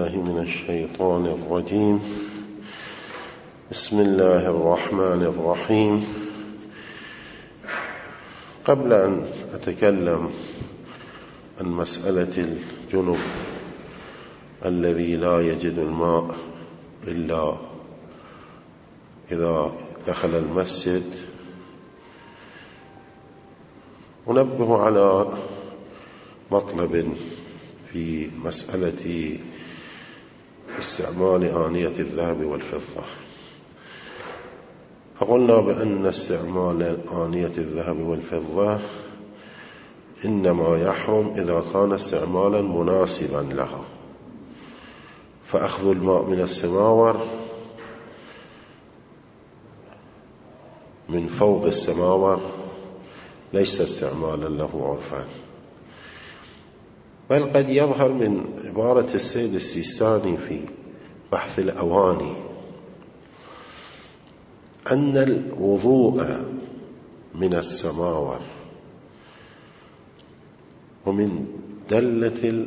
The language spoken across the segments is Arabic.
بالله من الشيطان الرجيم. بسم الله الرحمن الرحيم. قبل أن أتكلم عن مسألة الجنب الذي لا يجد الماء إلا إذا دخل المسجد، أنبه على مطلب في مسألة استعمال آنية الذهب والفضة. فقلنا بأن استعمال آنية الذهب والفضة إنما يحرم إذا كان استعمالا مناسبا لها، فأخذ الماء من السماور من فوق السماور ليس استعمالا له عرفا، بل قد يظهر من عبارة السيد السيستاني في بحث الأواني أن الوضوء من السماور ومن دلة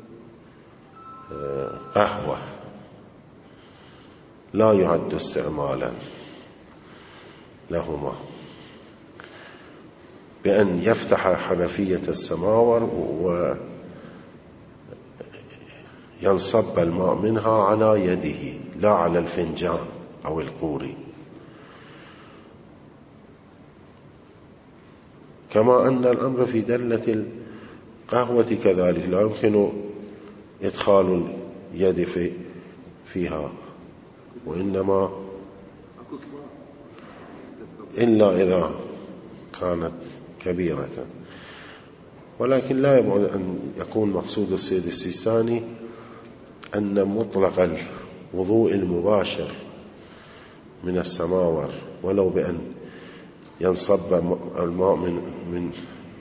القهوة لا يعد استعمالا لهما، بأن يفتح حنفية السماور وينصب الماء منها على يده لا على الفنجان أو القوري، كما أن الأمر في دلة القهوة كذلك لا يمكن إدخال اليد فيها، وإنما إلا إذا كانت كبيرة. ولكن لا يبعد أن يكون مقصود السيد السيستاني أن مطلق الوضوء المباشر من السماور ولو بأن ينصب الماء من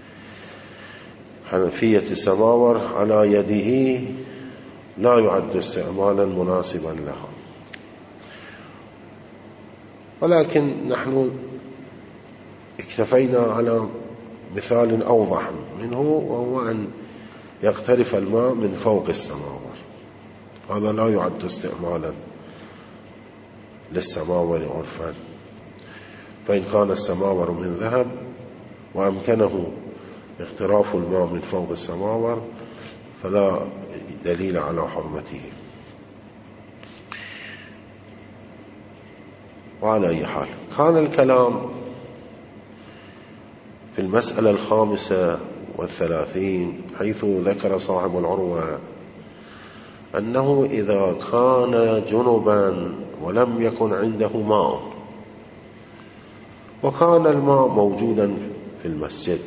حنفية السماور على يده لا يعد استعمالا مناسبا لها. ولكن نحن اكتفينا على مثال أوضح منه، وهو أن يقترف الماء من فوق السماور، هذا لا يعد استعمالا للسماور عرفا. فإن كان السماور من ذهب وأمكنه اقتراف الماء من فوق السماور فلا دليل على حرمته. وعلى أي حال، كان الكلام في المسألة 35 حيث ذكر صاحب العروة أنه إذا كان جنبا ولم يكن عنده ماء وكان الماء موجودا في المسجد،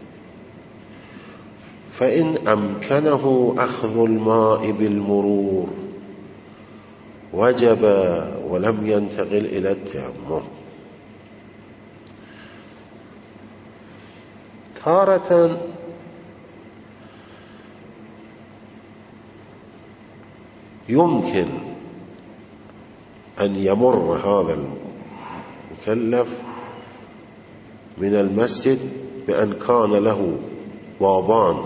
فإن أمكنه أخذ الماء بالمرور وجب ولم ينتقل إلى التيمم. تارة يمكن أن يمر هذا المكلف من المسجد بأن كان له بابان،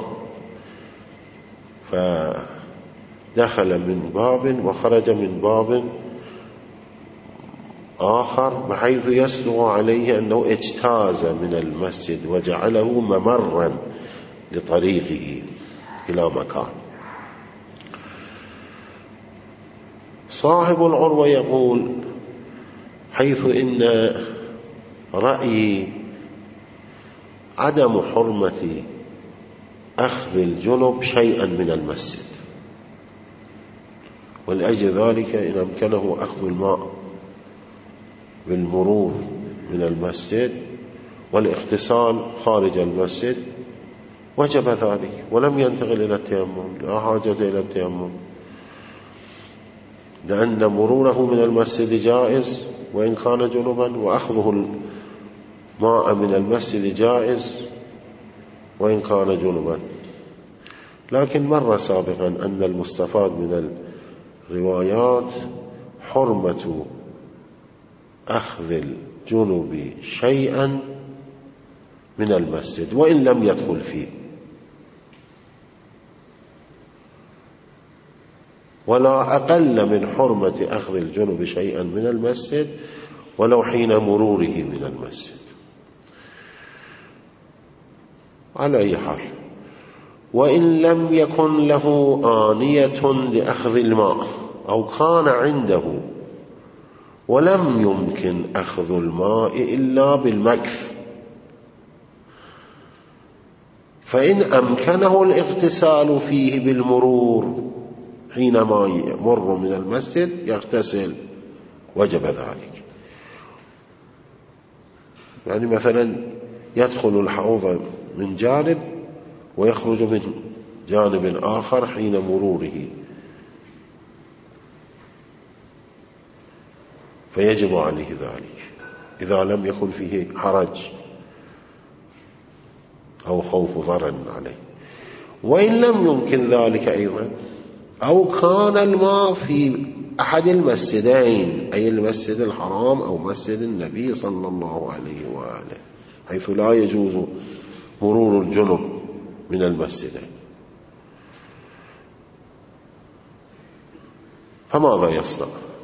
فدخل من باب وخرج من باب آخر، بحيث يسلغ عليه أنه اجتاز من المسجد وجعله ممرا لطريقه إلى مكان. صاحب العروة يقول حيث إن رأيي عدم حرمة أخذ الجنب شيئا من المسجد، ولأجل ذلك إن أمكنه أخذ الماء بالمرور من المسجد والاغتسال خارج المسجد وجب ذلك ولم ينتقل إلى التيمم، لا حاجة إلى التيمم، لأن مروره من المسجد جائز وإن كان جنبا، وأخذه الماء من المسجد جائز وإن كان جنبا. لكن مر سابقا أن المستفاد من الروايات حرمة أخذ الجنب شيئا من المسجد وإن لم يدخل فيه، ولا أقل من حرمة أخذ الجنب شيئا من المسجد ولو حين مروره من المسجد. على أي حال، وإن لم يكن له آنية لأخذ الماء أو كان عنده ولم يمكن أخذ الماء إلا بالمكث، فإن أمكنه الاغتسال فيه بالمرور حينما يمر من المسجد يغتسل وجب ذلك. يعني مثلا يدخل الحوض من جانب ويخرج من جانب آخر حين مروره، فيجب عليه ذلك إذا لم يكن فيه حرج أو خوف ضرر عليه. وإن لم يمكن ذلك أيضا، أو كان الماء في أحد المسجدين، أي المسجد الحرام أو مسجد النبي صلى الله عليه وآله، حيث لا يجوز مرور الجنب من المسجدين، فماذا يصنع؟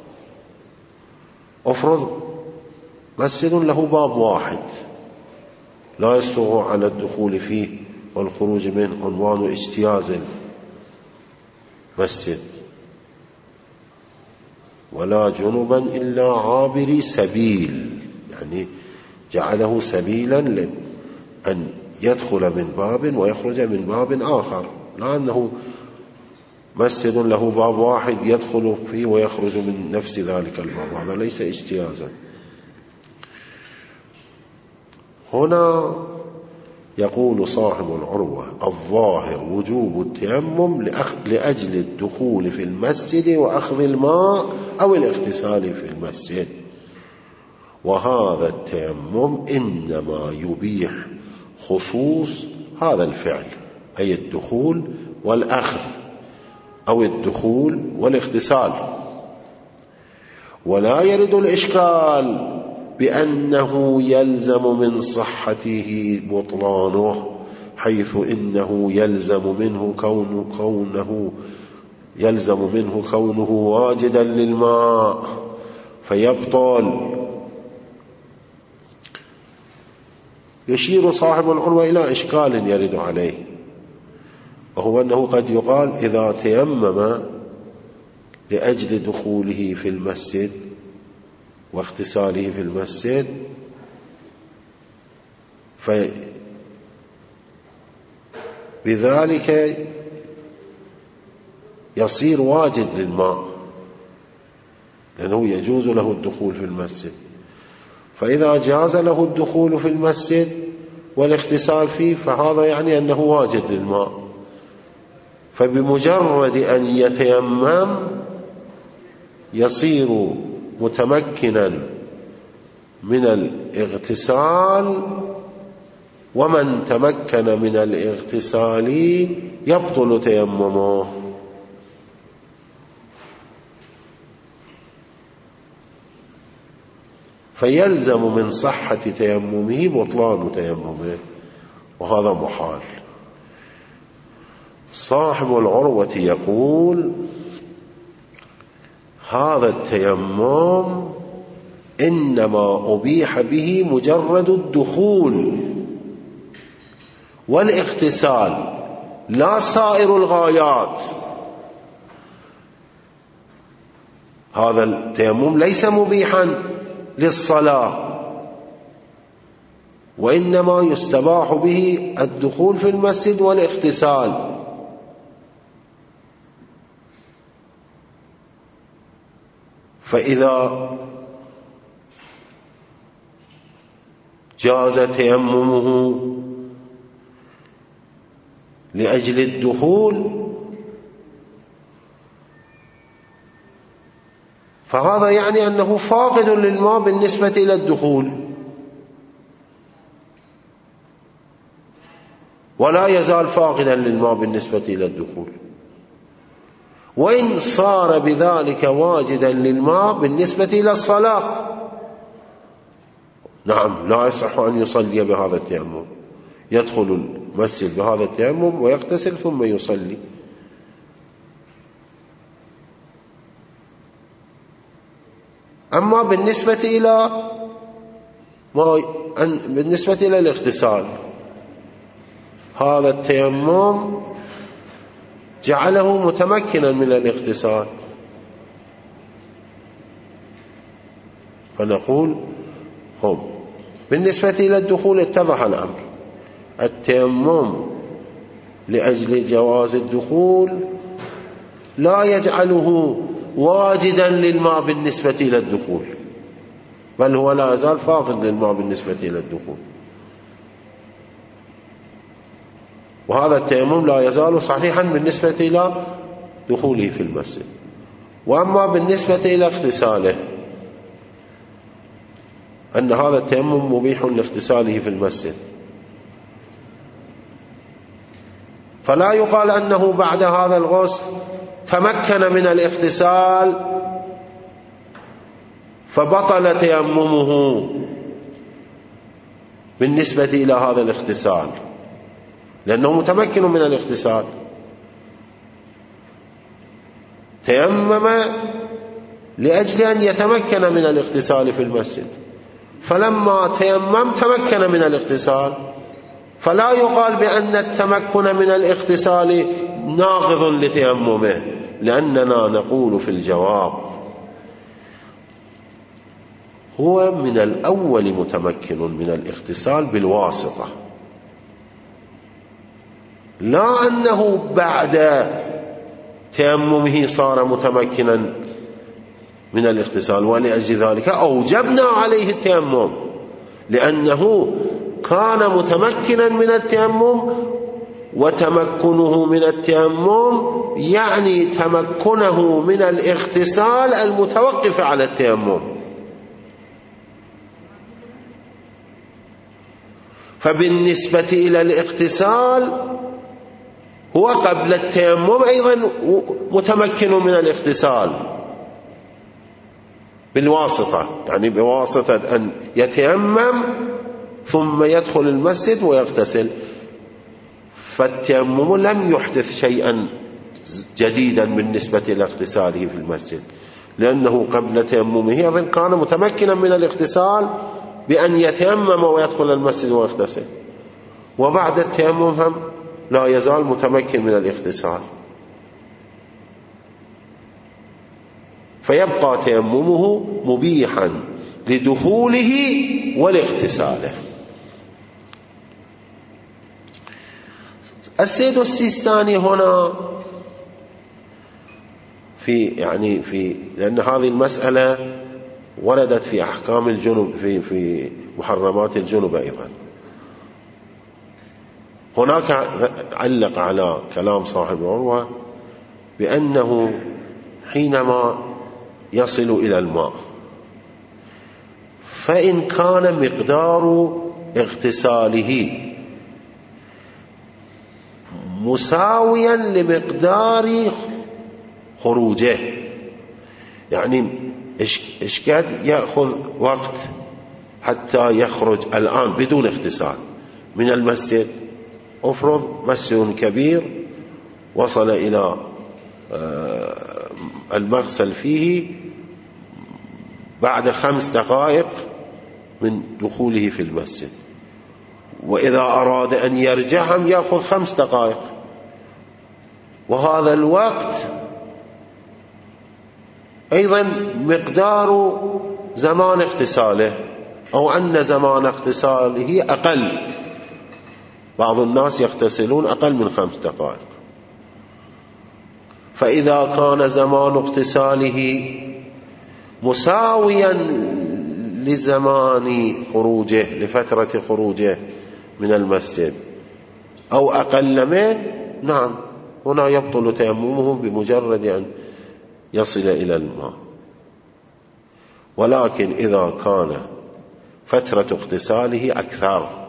افرض مسجد له باب واحد لا يسوغ على الدخول فيه والخروج منه، عنوان اجتياز المسجد، ولا جنبا إلا عابري سبيل، يعني جعله سبيلا لأن يدخل من باب ويخرج من باب آخر، لا أنه مسجد له باب واحد يدخل فيه ويخرج من نفس ذلك الباب، هذا ليس اجتيازا. هنا يقول صاحب العروة: الظاهر وجوب التيمم لأجل الدخول في المسجد وأخذ الماء أو الاغتسال في المسجد، وهذا التيمم إنما يبيح خصوص هذا الفعل، أي الدخول والأخذ أو الدخول والاغتسال، ولا يرد الإشكال بأنه يلزم من صحته بطلانه، حيث إنه يلزم منه كونه واجدا للماء فيبطل. يشير صاحب العروة إلى إشكال يرد عليه، وهو أنه قد يقال إذا تيمم لأجل دخوله في المسجد واغتساله في المسجد فبذلك يصير واجد للماء، لأنه يجوز له الدخول في المسجد، فإذا جاز له الدخول في المسجد والاغتسال فيه فهذا يعني أنه واجد للماء، فبمجرد أن يتيمم يصير متمكنا من الاغتسال، ومن تمكن من الاغتسال يبطل تيممه. فيلزم من صحة تيممه بطلان تيممه، وهذا محال. صاحب العروة يقول: هذا التيمم إنما أبيح به مجرد الدخول والاغتسال، لا سائر الغايات. هذا التيمم ليس مبيحا للصلاة، وإنما يستباح به الدخول في المسجد والاغتسال. فإذا جاز تيممه لأجل الدخول فهذا يعني أنه فاقد للماء بالنسبة إلى الدخول، ولا يزال فاقدا للماء بالنسبة إلى الدخول. وإن صار بذلك واجدا للماء بالنسبة إلى الصلاة، نعم، لا يصح أن يصلي بهذا التيمم، يدخل المسجد بهذا التيمم ويغتسل ثم يصلي. أما بالنسبة إلى الاغتسال، هذا التيمم جعله متمكنا من الاغتسال، فنقول بالنسبة إلى الدخول اتضح الأمر. التيمم لأجل جواز الدخول لا يجعله واجدا للماء بالنسبة إلى الدخول، بل هو لا يزال فاقد للماء بالنسبة إلى الدخول، وهذا التيمم لا يزال صحيحا بالنسبة إلى دخوله في المسجد. وأما بالنسبة إلى اغتساله، أن هذا التيمم مبيح لاغتساله في المسجد، فلا يقال أنه بعد هذا الغسل تمكن من الاغتسال فبطل تيممه بالنسبة إلى هذا الاغتسال، لأنه متمكن من الاغتسال، تيمم لأجل أن يتمكن من الاغتسال في المسجد، فلما تيمم تمكن من الاغتسال، فلا يقال بأن التمكن من الاغتسال ناقض لتيممه، لأننا نقول في الجواب هو من الأول متمكن من الاغتسال بالواسطة، لا أنه بعد تيممه صار متمكنا من الاغتسال. ولأجل ذلك أوجبنا عليه التيمم، لأنه كان متمكنا من التيمم، وتمكنه من التيمم يعني تمكنه من الاغتسال المتوقف على التيمم. فبالنسبة إلى الاغتسال هو قبل التيمم أيضا متمكن من الاغتسال بالواسطة، يعني بواسطة أن يتيمم ثم يدخل المسجد ويغتسل، فالتيمم لم يحدث شيئا جديدا بالنسبة إلى اغتساله في المسجد، لأنه قبل تيممه أيضا كان متمكنا من الاغتسال بأن يتيمم ويدخل المسجد ويغتسل، وبعد التيمم هم لا يزال متمكن من الاغتسال، فيبقى تيممه مبيحا لدخوله ولاغتساله. السيد السيستاني هنا لأن هذه المسألة وردت في أحكام الجنب في محرمات الجنب أيضا. هناك علق على كلام صاحب العروة بأنه حينما يصل إلى الماء، فإن كان مقدار اغتساله مساويا لمقدار خروجه، يعني إيش قد يأخذ وقت حتى يخرج الآن بدون اغتسال من المسجد؟ أفرض مسجد كبير وصل إلى المغسل فيه بعد 5 دقائق من دخوله في المسجد، وإذا أراد أن يرجع هم يأخذ 5 دقائق، وهذا الوقت أيضا مقدار زمان اغتساله، أو أن زمان اغتساله أقل، بعض الناس يغتسلون أقل من 5 دقائق، فإذا كان زمان اغتساله مساويا لزمان خروجه، لفترة خروجه من المسجد، أو أقل منه، نعم هنا يبطل تيممه بمجرد أن يصل إلى الماء. ولكن إذا كان فترة اغتساله أكثر،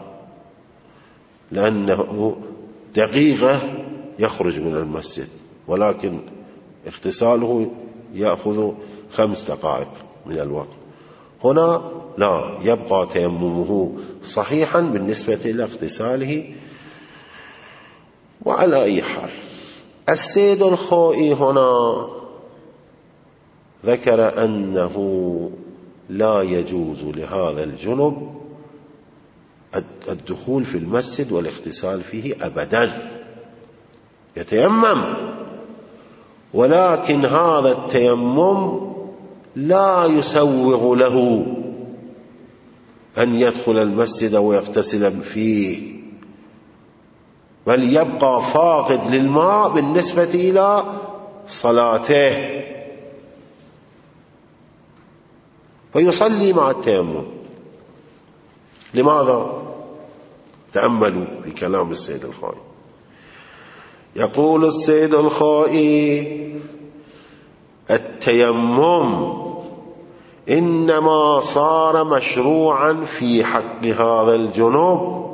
لأنه دقيقة يخرج من المسجد، ولكن اغتساله يأخذ 5 دقائق من الوقت، هنا لا، يبقى تيممه صحيحا بالنسبة إلى اغتساله. وعلى أي حال، السيد الخوئي هنا ذكر أنه لا يجوز لهذا الجنب الدخول في المسجد والاغتسال فيه أبدا، يتيمم، ولكن هذا التيمم لا يسوغ له أن يدخل المسجد ويغتسل فيه، بل يبقى فاقد للماء بالنسبة إلى صلاته، فيصلي مع التيمم. لماذا؟ تأملوا في كلام السيد الخائي. يقول السيد الخائي: التيمم إنما صار مشروعا في حق هذا الجنوب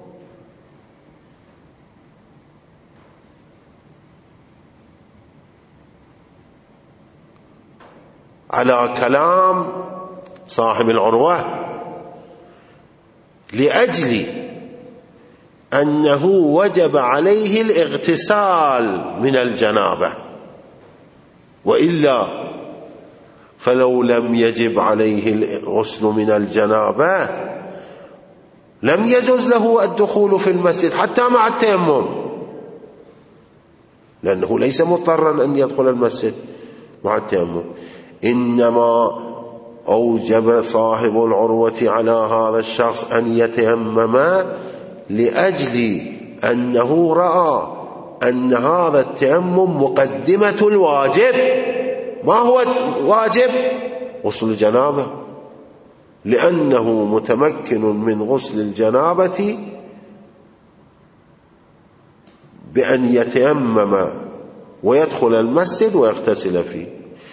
على كلام صاحب العروة، لأجل أنه وجب عليه الاغتسال من الجنابة، وإلا فلو لم يجب عليه الغسل من الجنابة لم يجوز له الدخول في المسجد حتى مع التيمم، لأنه ليس مضطرا أن يدخل المسجد مع التيمم. إنما أوجب صاحب العروة على هذا الشخص أن يتيمم لأجل أنه رأى أن هذا التيمم مقدمة الواجب. ما هو واجب؟ غسل الجنابة، لأنه متمكن من غسل الجنابة بأن يتيمم ويدخل المسجد ويغتسل فيه.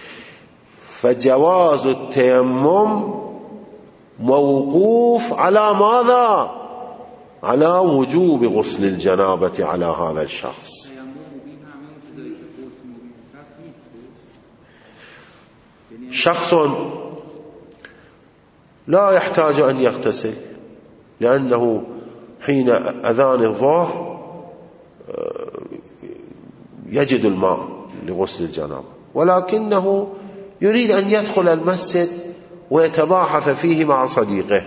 فجواز التيمم موقوف على ماذا؟ على وجوب غسل الجنابة على هذا الشخص. شخص لا يحتاج أن يغتسل، لأنه حين أذان الظهر يجد الماء لغسل الجنابة، ولكنه يريد أن يدخل المسجد ويتباحث فيه مع صديقه.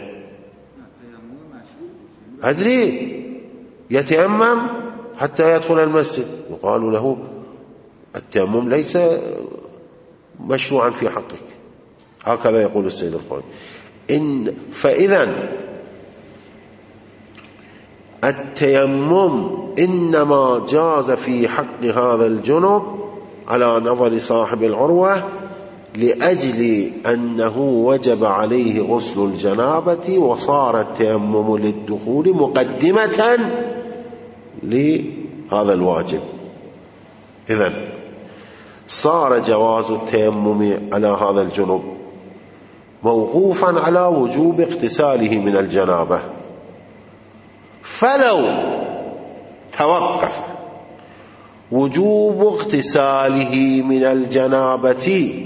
أدري يتيمم حتى يدخل المسجد، يقال له التيمم ليس مشروعا في حقك، هكذا يقول السيد الخوي. فإذا التيمم إنما جاز في حق هذا الجنب على نظر صاحب العروة لأجل أنه وجب عليه غسل الجنابة، وصار التيمم للدخول مقدمة لهذا الواجب. إذن صار جواز التيمم على هذا الجنب موقوفا على وجوب اغتساله من الجنابة. فلو توقف وجوب اغتساله من الجنابة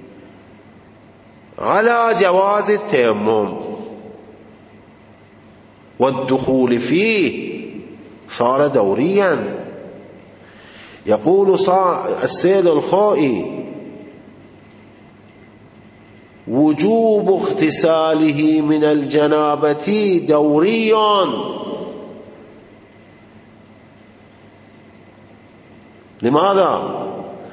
على جواز التيمم والدخول فيه صار دوريا. يقول السيد الخائي: وجوب اغتساله من الجنابة دوري، لماذا؟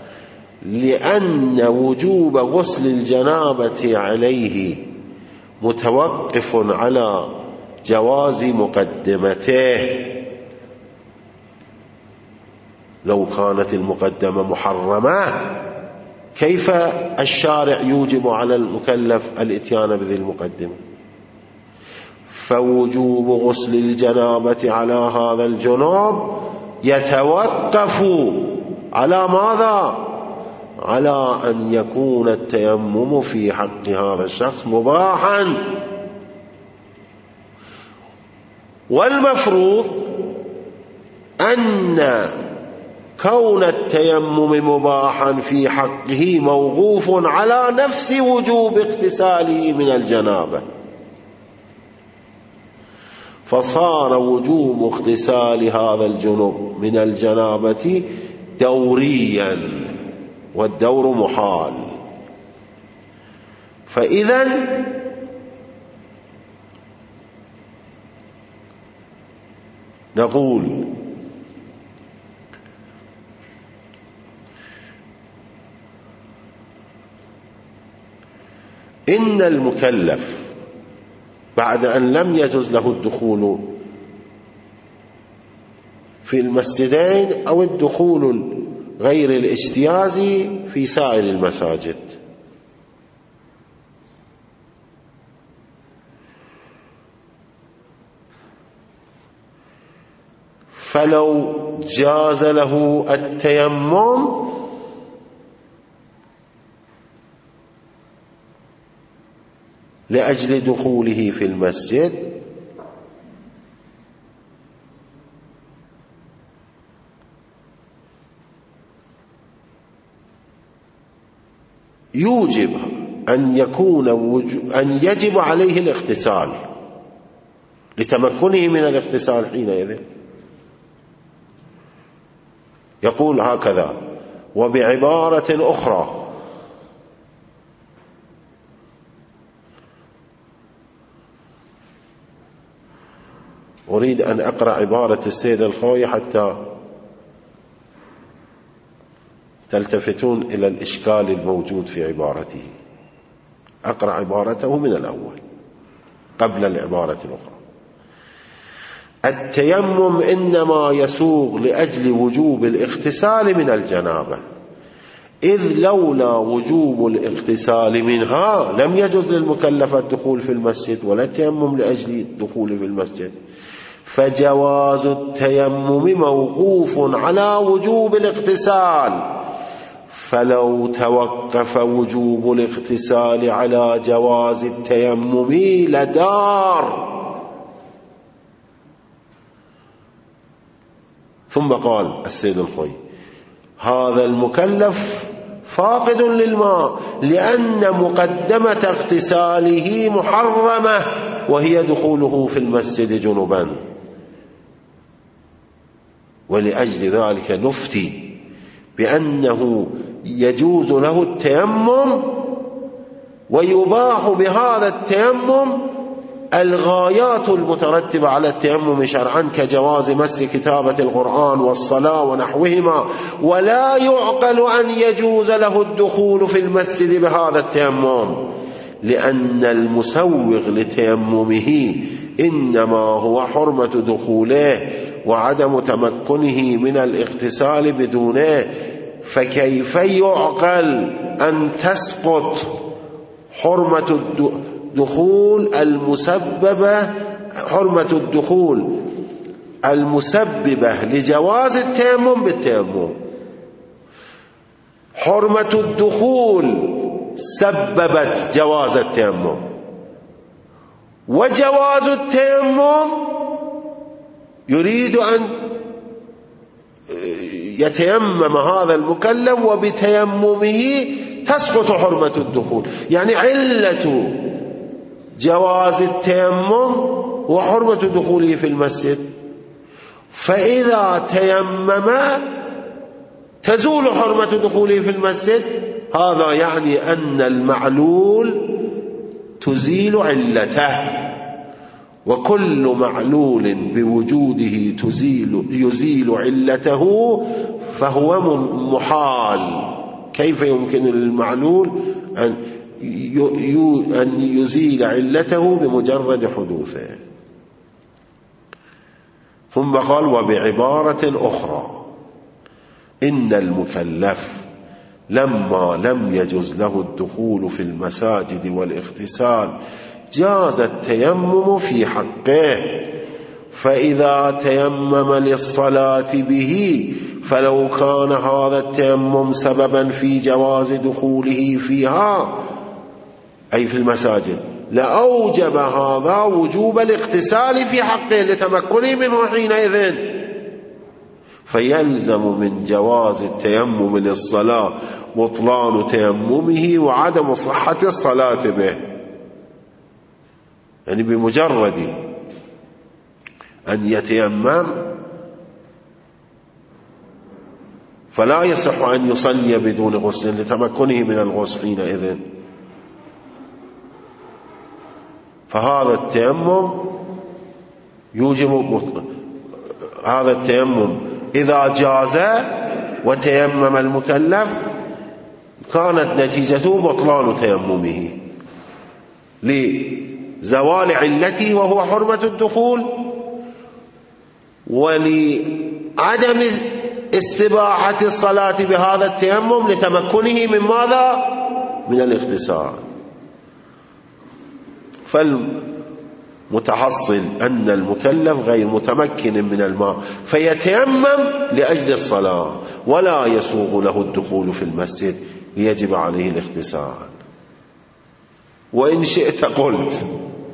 لأن وجوب غسل الجنابة عليه متوقف على جواز مقدمته. لو كانت المقدمة محرمة كيف الشارع يوجب على المكلف الاتيان بذي المقدمة؟ فوجوب غسل الجنابة على هذا الجنوب يتوقف على ماذا؟ على أن يكون التيمم في حق هذا الشخص مباحا. والمفروض أن كون التيمم مباحا في حقه موقوف على نفس وجوب اغتساله من الجنابة، فصار وجوب اغتسال هذا الجنب من الجنابة دوريا، والدور محال. فإذا نقول إن المكلف بعد أن لم يجز له الدخول في المسجدين أو الدخول غير الاجتيازي في سائر المساجد، فلو جاز له التيمم لأجل دخوله في المسجد يوجب أن يجب عليه الاغتسال لتمكنه من الاغتسال حينئذ. يقول هكذا: وبعبارة أخرى أريد أن أقرأ عبارة السيد الخوي حتى تلتفتون إلى الإشكال الموجود في عبارته. أقرأ عبارته من الأول قبل العبارة الأخرى. التيمم إنما يسوغ لأجل وجوب الاغتسال من الجنابة، إذ لولا وجوب الاغتسال منها لم يجوز للمكلف الدخول في المسجد ولا التيمم لأجل الدخول في المسجد، فجواز التيمم موقوف على وجوب الاغتسال، فلو توقف وجوب الاغتسال على جواز التيمم لدار. ثم قال السيد الخوي: هذا المكلف فاقد للماء لأن مقدمة اغتساله محرمة وهي دخوله في المسجد جنبا، ولأجل ذلك نفتي بأنه يجوز له التيمم ويباح بهذا التيمم الغايات المترتبة على التيمم شرعا كجواز مس كتابة القرآن والصلاة ونحوهما، ولا يعقل أن يجوز له الدخول في المسجد بهذا التيمم، لأن المسوغ لتيممه إنما هو حرمة دخوله وعدم تمكنه من الاغتسال بدونه، فكيف يعقل أن تسقط حرمة الدخول المسببة لجواز التيمم بالتيمم؟ حرمة الدخول سببت جواز التيمم، وجواز التيمم يريد أن يتيمم هذا المكلف وبتيممه تسقط حرمة الدخول. يعني علة جواز التيمم وحرمة دخوله في المسجد، فإذا تيمم تزول حرمة دخوله في المسجد. هذا يعني أن المعلول تزيل علته، وكل معلول بوجوده يزيل علته فهو محال. كيف يمكن للمعلول أن يزيل علته بمجرد حدوثه؟ ثم قال: وبعبارة أخرى إن المكلف لما لم يجز له الدخول في المساجد والاغتسال جاز التيمم في حقه، فإذا تيمم للصلاة به فلو كان هذا التيمم سببا في جواز دخوله فيها أي في المساجد لأوجب هذا وجوب الاغتسال في حقه لتمكنه منه حينئذ، فيلزم من جواز التيمم للصلاة بطلان تيممه وعدم صحة الصلاة به. يعني بمجرد أن يتيمم فلا يصح أن يصلي بدون غسل لتمكنه من الغسل حينئذ. فهذا التيمم يوجب هذا التيمم إذا جاز وتيمم المكلف كانت نتيجته بطلان تيممه لزوال علته وهو حرمة الدخول، ولعدم استباحة الصلاة بهذا التيمم لتمكنه من ماذا؟ من الاغتسال. فالمتحصل أن المكلف غير متمكن من الماء فيتيمم لأجل الصلاة ولا يسوغ له الدخول في المسجد ليجب عليه الاغتسال. وإن شئت قلت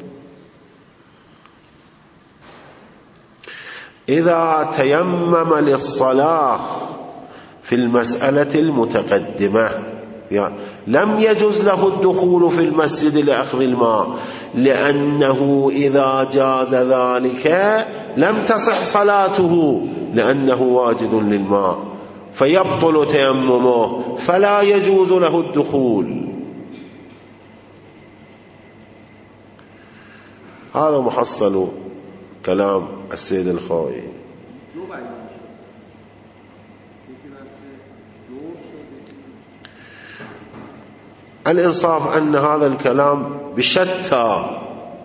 إذا تيمم للصلاة في المسألة المتقدمة لم يجز له الدخول في المسجد لأخذ الماء، لأنه إذا جاز ذلك لم تصح صلاته لأنه واجد للماء فيبطل تيممه فلا يجوز له الدخول. هذا محصل كلام السيد الخوئي. الإنصاف أن هذا الكلام بشتى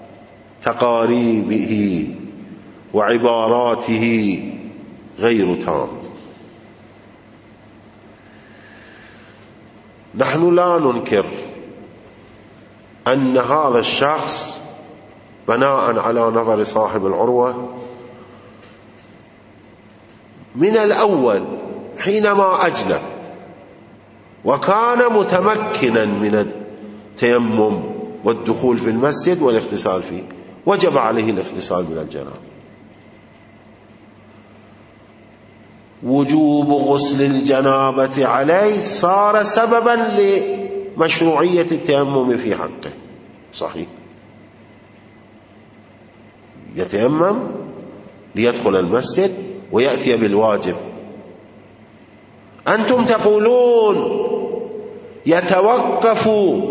تقاريبه وعباراته غير تام. نحن لا ننكر أن هذا الشخص بناء على نظر صاحب العروة من الأول حينما أجنب وكان متمكنا من التيمم والدخول في المسجد والاغتسال فيه وجب عليه الاغتسال من الجنابة. وجوب غسل الجنابة عليه صار سببا لمشروعية التيمم في حقه. صحيح، يتيمم ليدخل المسجد ويأتي بالواجب. أنتم تقولون يتوقف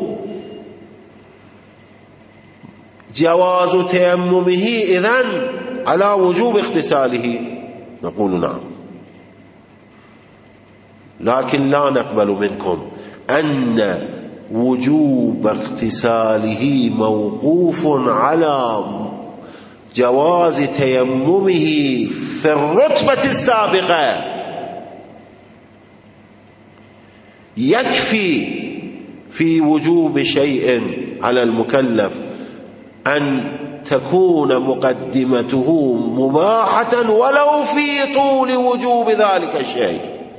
جواز تيممه إذن على وجوب اغتساله. نقول نعم، لكن لا نقبل منكم أن وجوب اغتساله موقوف على جواز تيممه في الرتبة السابقة. يكفي في وجوب شيء على المكلف أن تكون مقدمته مباحة ولو في طول وجوب ذلك الشيء،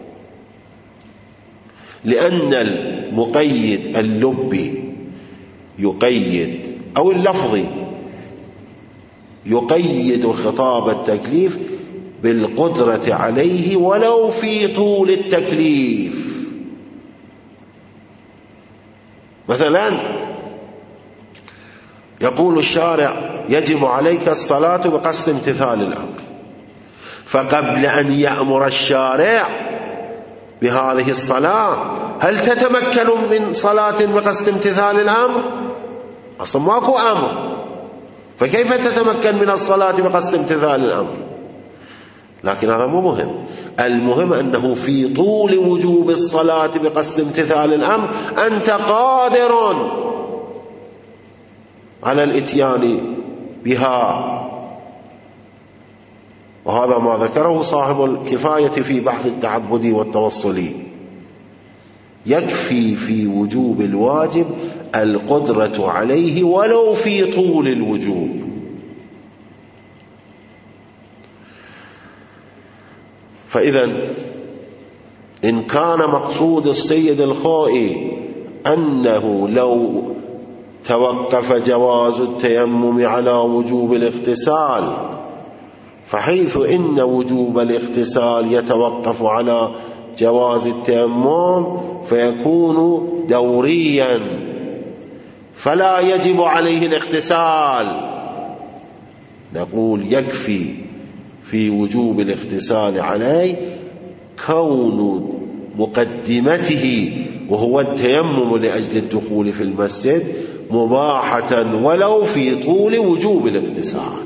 لأن المقيد اللبي يقيد أو اللفظي يقيد خطاب التكليف بالقدرة عليه ولو في طول التكليف. مثلا يقول الشارع يجب عليك الصلاة بقصد امتثال الأمر، فقبل أن يأمر الشارع بهذه الصلاة هل تتمكن من صلاة بقصد امتثال الأمر؟ أصلا ماكو أمر، فكيف تتمكن من الصلاة بقصد امتثال الأمر؟ لكن هذا مو مهم. المهم أنه في طول وجوب الصلاة بقصد امتثال الأمر أنت قادر على الإتيان بها. وهذا ما ذكره صاحب الكفاية في بحث التعبدي والتوصلي. يكفي في وجوب الواجب القدرة عليه ولو في طول الوجوب. فإذا إن كان مقصود السيد الخوئي أنه لو توقف جواز التيمم على وجوب الاغتسال، فحيث إن وجوب الاغتسال يتوقف على جواز التيمم فيكون دوريا فلا يجب عليه الاغتسال. نقول يكفي في وجوب الاغتسال عليه كون مقدمته وهو التيمم لأجل الدخول في المسجد مباحة ولو في طول وجوب الاغتسال.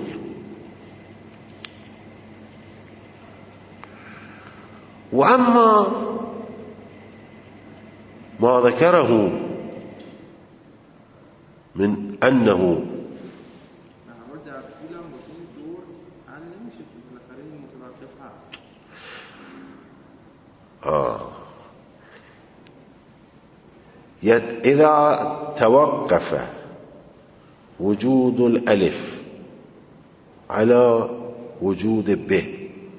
وأما ما ذكره من أنه إذا توقف وجود الألف على وجود ب،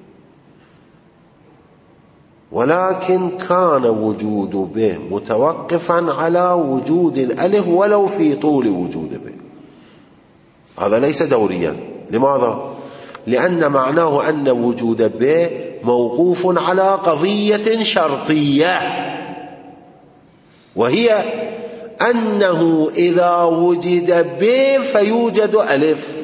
ولكن كان وجود ب متوقفا على وجود الألف ولو في طول وجود ب، هذا ليس دوريا. لماذا؟ لأن معناه أن وجود ب موقوف على قضية شرطية، وهي أنه إذا وجد ب فيوجد ألف،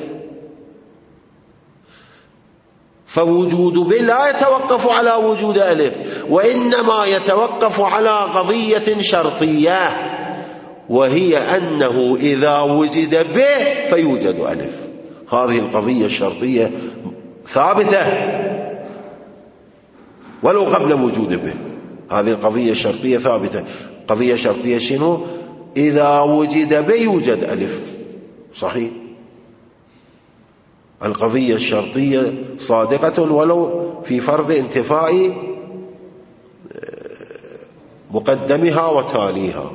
فوجود ب لا يتوقف على وجود ألف، وإنما يتوقف على قضية شرطية، وهي أنه إذا وجد ب فيوجد ألف. هذه القضية الشرطية ثابتة ولو قبل وجود ب. هذه القضية الشرطية ثابتة. قضية شرطية شنو؟ إذا وجد ب يوجد ألف. صحيح، القضية الشرطية صادقة ولو في فرض انتفاء مقدمها وتاليها.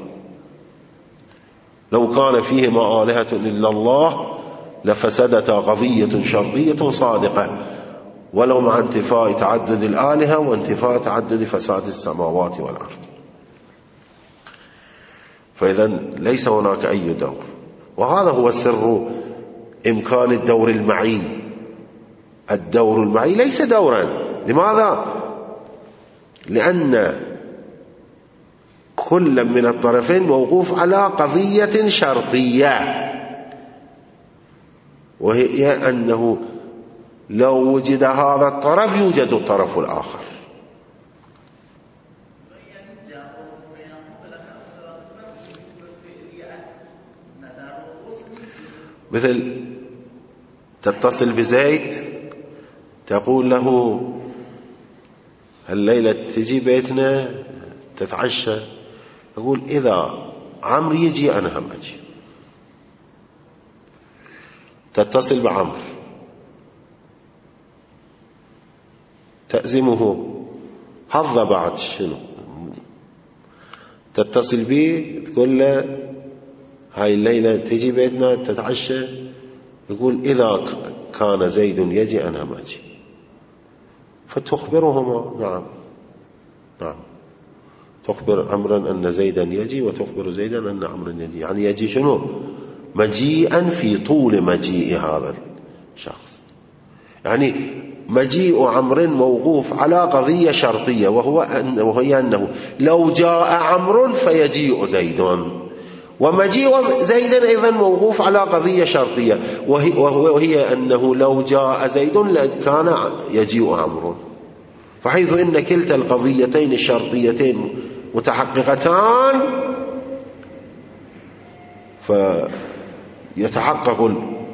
لو كان فيهما آلهة إلا الله لفسدتا قضية شرطية صادقة ولو مع انتفاء تعدد الآلهة وانتفاء تعدد فساد السماوات والأرض. فإذا ليس هناك أي دور، وهذا هو سر إمكان الدور المعي. الدور المعي ليس دورا. لماذا؟ لأن كل من الطرفين موقوف على قضية شرطية، وهي أنه لو وجد هذا الطرف يوجد الطرف الآخر. مثل تتصل بزيد تقول له الليلة تجي بيتنا تتعشى، يقول إذا عمرو يجي أنا هم أجي. تتصل بعمرو تأزمه حظ بعد شنو، تتصل به تقول له هاي الليلة تجي بيتنا تتعشى، يقول إذا كان زيد يجي أنا ما أجي. فتخبرهما نعم تخبر عمرا أن زيدا يجي وتخبر زيدا أن عمرا يجي. يعني يجي شنو؟ مجيئا في طول مجيء هذا الشخص. يعني مجيء عمرو موقوف على قضية شرطية، وهي أنه لو جاء عمرو فيجيء زيد، ومجيء زيد أيضا موقوف على قضية شرطية، وهي أنه لو جاء زيد كان يجيء عمرو. فحيث إن كلتا القضيتين الشرطيتين متحققتان فيتحقق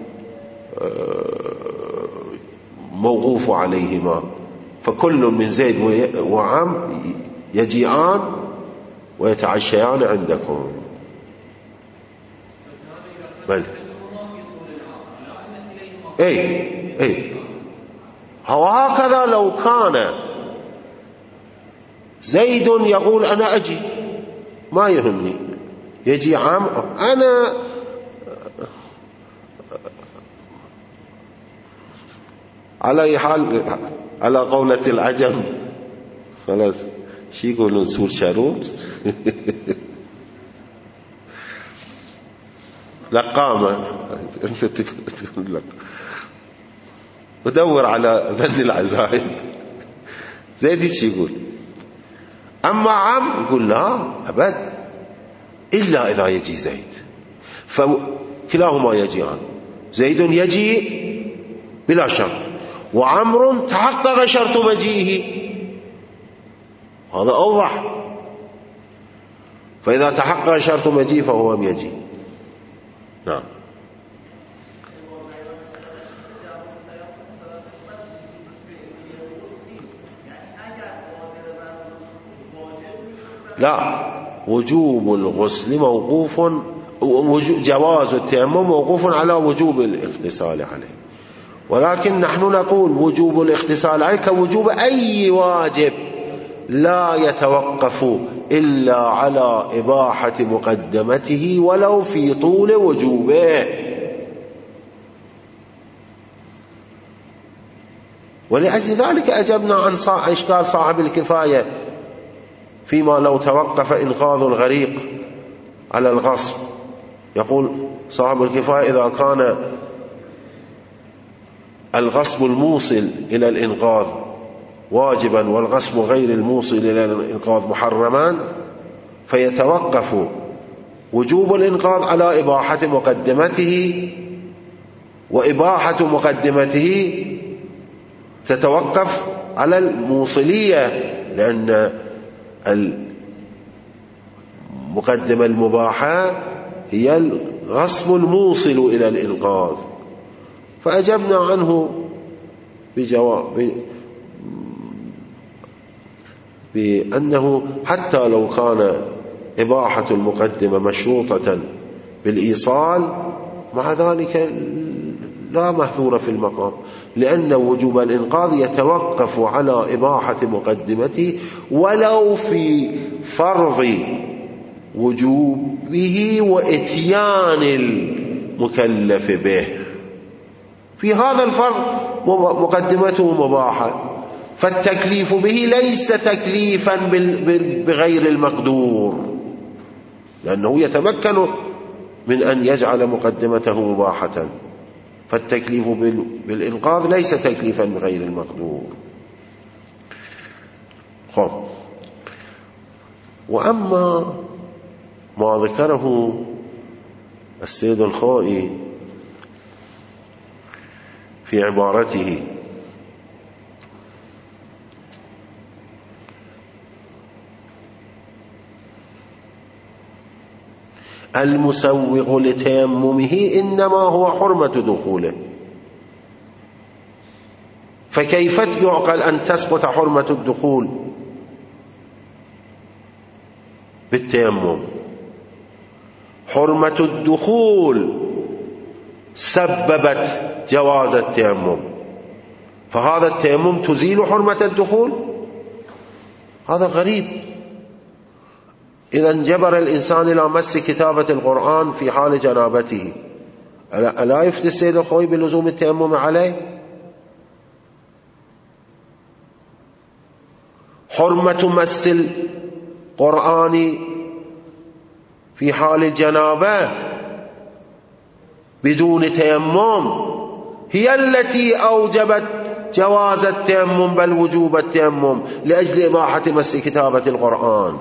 موقوف عليهما، فكل من زيد وعم يجيئان ويتعشيان عندكم. بل وهكذا لو كان زيد يقول أنا أجي ما يهمني، يجي عام أنا على أي حال على قولة العجم خلاص شي يقولون سور شارون لقامة أنت تقول لك ودور على ذن العزائم. زيد شي يقول. أما عم يقول لا أبد إلا إذا يجي زيد، فكلاهما يجيان. زيد يجي بلا شرط، وعمر تحقق شرط مجيئه، هذا أوضح. فإذا تحقق شرط مجيء فهو يجي. نعم. لا، وجوب الغسل موقوف، جواز التيمم موقوف على وجوب الاغتسال عليه، ولكن نحن نقول وجوب الاغتسال عليه كوجوب أي واجب لا يتوقف إلا على إباحة مقدمته ولو في طول وجوبه. ولأجل ذلك أجبنا عن إشكال صاحب الكفاية فيما لو توقف إنقاذ الغريق على الغصب. يقول صاحب الكفاية إذا كان الغصب الموصل إلى الإنقاذ واجبا والغصب غير الموصل إلى الإنقاذ محرما، فيتوقف وجوب الإنقاذ على إباحة مقدمته، وإباحة مقدمته تتوقف على الموصلية، لأن المقدمة المباحة هي الغصب الموصل إلى الإنقاذ. فأجبنا عنه بأنه حتى لو كان إباحة المقدمة مشروطة بالإيصال، مع ذلك لا محذور في المقام، لأن وجوب الإنقاذ يتوقف على إباحة مقدمته ولو في فرض وجوبه وإتيان المكلف به. في هذا الفرض مقدمته مباحة، فالتكليف به ليس تكليفا بغير المقدور، لأنه يتمكن من أن يجعل مقدمته مباحة، فالتكليف بالإنقاذ ليس تكليفا بغير المقدور. وأما ما ذكره السيد الخوئي في عبارته المسوغ لتيممه إنما هو حرمة دخوله، فكيف يعقل أن تسقط حرمة الدخول بالتيمم؟ حرمة الدخول سببت جواز التيمم، فهذا التيمم تزيل حرمة الدخول؟ هذا غريب. إذا انجبر الإنسان إلى مس كتابة القرآن في حال جنابته، ألا يفتي السيد الخوئي بلزوم التيمم عليه؟ حرمة مس القرآن في حال الجنابة بدون تيمم هي التي أوجبت جواز التيمم بل وجوب التيمم لأجل إباحة مس كتابة القرآن.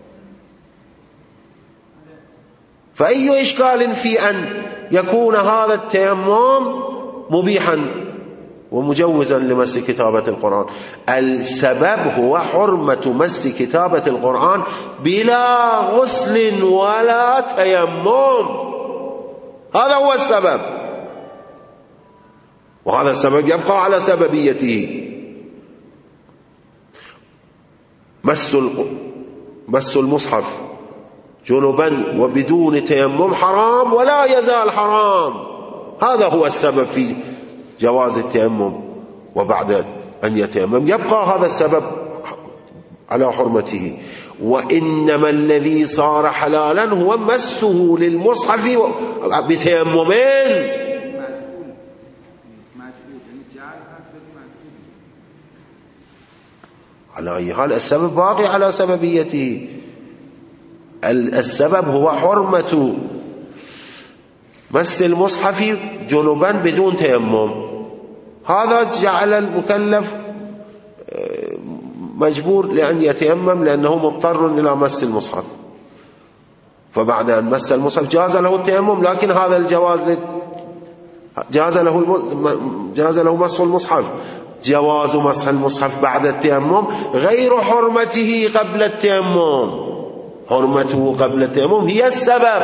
فأي إشكال في أن يكون هذا التيمم مبيحا ومجوزا لمس كتابة القرآن؟ السبب هو حرمة مس كتابة القرآن بلا غسل ولا تيمم، هذا هو السبب، وهذا السبب يبقى على سببيته. مس المصحف جنبا وبدون تيمم حرام ولا يزال حرام، هذا هو السبب في جواز التيمم، وبعد أن يتيمم يبقى هذا السبب على حرمته. وإنما الذي صار حلالا هو مسه للمصحف بتيممين. على أي حال السبب باقي على سببيته. السبب هو حرمة مس المصحف جنبا بدون تيمم، هذا جعل المكلف مجبور لأن يتيمم لأنه مضطر إلى مس المصحف، فبعد أن مس المصحف جاز له التيمم، لكن هذا الجواز جاز له مس المصحف، جواز مسح المصحف بعد التيمم غير حرمته قبل التيمم. حرمته قبل التيمم هي السبب،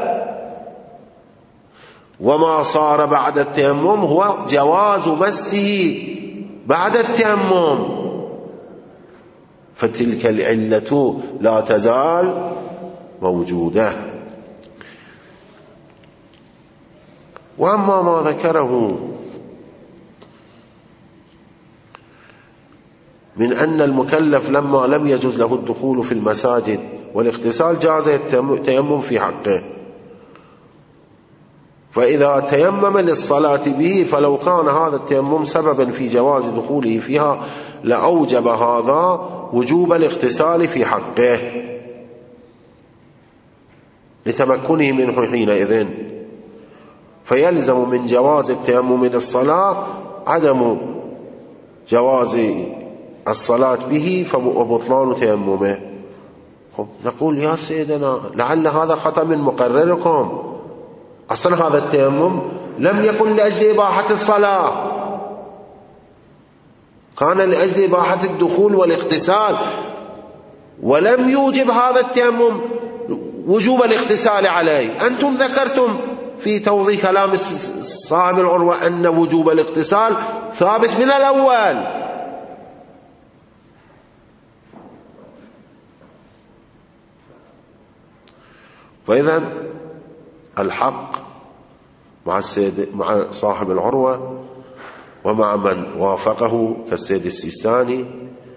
وما صار بعد التيمم هو جواز مسه بعد التيمم، فتلك العلة لا تزال موجودة. وأما ما ذكره من أن المكلف لما لم يجوز له الدخول في المساجد والاغتسال جاز التيمم في حقه، فإذا تيمم للصلاة به فلو كان هذا التيمم سببا في جواز دخوله فيها لأوجب هذا وجوب الاغتسال في حقه لتمكنه منه حينئذ، فيلزم من جواز التيمم للصلاة عدم جواز الصلاة به وبطلان تيممه. نقول يا سيدنا لعل هذا خطأ من مقرركم، أصلا هذا التيمم لم يكن لأجل إباحة الصلاة، كان لأجل إباحة الدخول والاغتسال، ولم يوجب هذا التيمم وجوب الاغتسال عليه. أنتم ذكرتم في توضيح كلام صاحب العروة أن وجوب الاغتسال ثابت من الأول، فإذا الحق مع صاحب العروة ومع من وافقه كالسيد السيستاني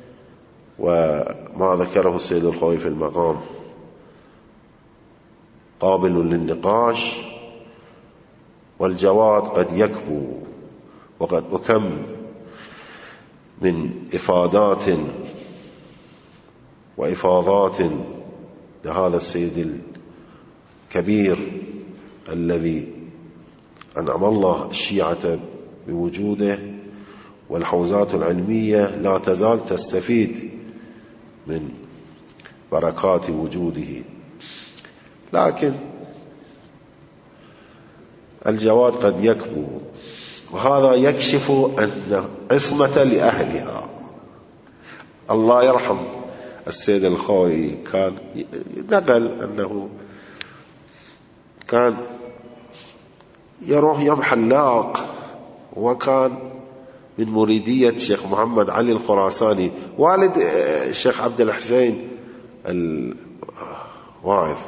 وما ذكره السيد الخوي في المقام قابل للنقاش، والجواد قد يكبو، وكم من إفادات وإفاضات لهذا السيد الكبير الذي أنعم الله الشيعة بوجوده، والحوزات العلمية لا تزال تستفيد من بركات وجوده. لكن الجواد قد يكبو، وهذا يكشف أن عصمة لأهلها. الله يرحم السيد الخوي كان نقل أنه كان يروح يوم حلاق، وكان من مريدية الشيخ محمد علي الخراساني والد الشيخ عبد الحسين الواعظ،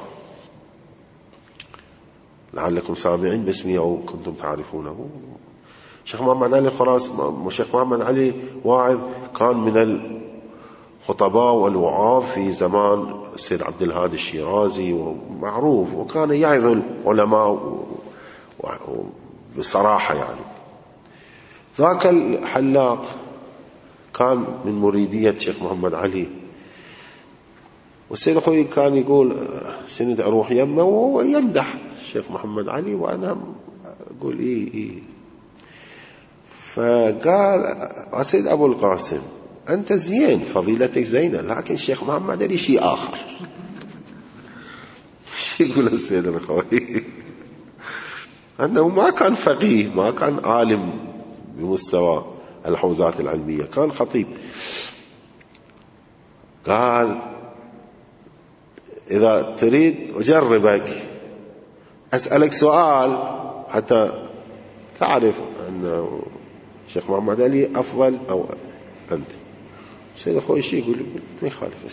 لعلكم سامعين باسمه أو كنتم تعرفونه. الشيخ محمد علي الخراساني، الشيخ محمد علي واعظ، كان من الخطباء والوعاظ في زمان السيد عبد الهادي الشيرازي ومعروف، وكان يعظ العلماء بصراحة يعني. ذاك الحلاق كان من مريدية الشيخ محمد علي، والسيد أخوي كان يقول سند أروح يمه وهو يمدح الشيخ محمد علي، وأنا أقول إيه. فقال السيد أبو القاسم أنت زين، فضيلتك زينة، لكن الشيخ محمد علي شيء آخر. شو يقول السيد الأخوي؟ أنه ما كان فقيه، ما كان عالم بمستوى الحوزات العلمية، كان خطيب. قال إذا تريد أجربك أسألك سؤال حتى تعرف أن الشيخ محمد علي أفضل أو أنت. سيد أخوي شيء يقول ما يخالف.